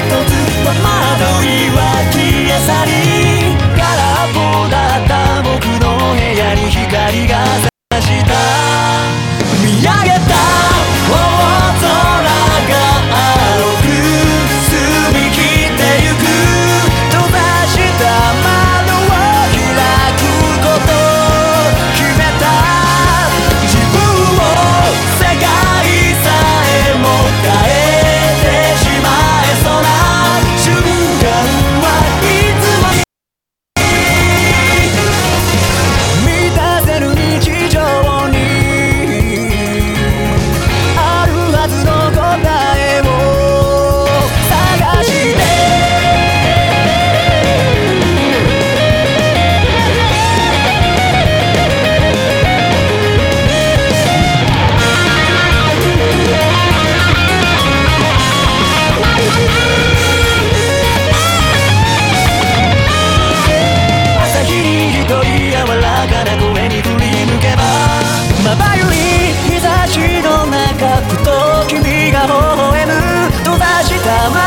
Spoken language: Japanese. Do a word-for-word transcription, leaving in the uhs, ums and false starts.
つは窓際消え去り、空っぽだった僕の部屋に光が差した見上げた大空が青く澄み切ってゆく、閉ざした窓を開くこと決めた、自分を世界さえも変えてしまえそうな瞬間はいつも満たせる日常にあるはずの答えを探して、朝日に一人柔らかな声に振り向けば、まばゆい日差しの中ふと君が微笑む、閉ざした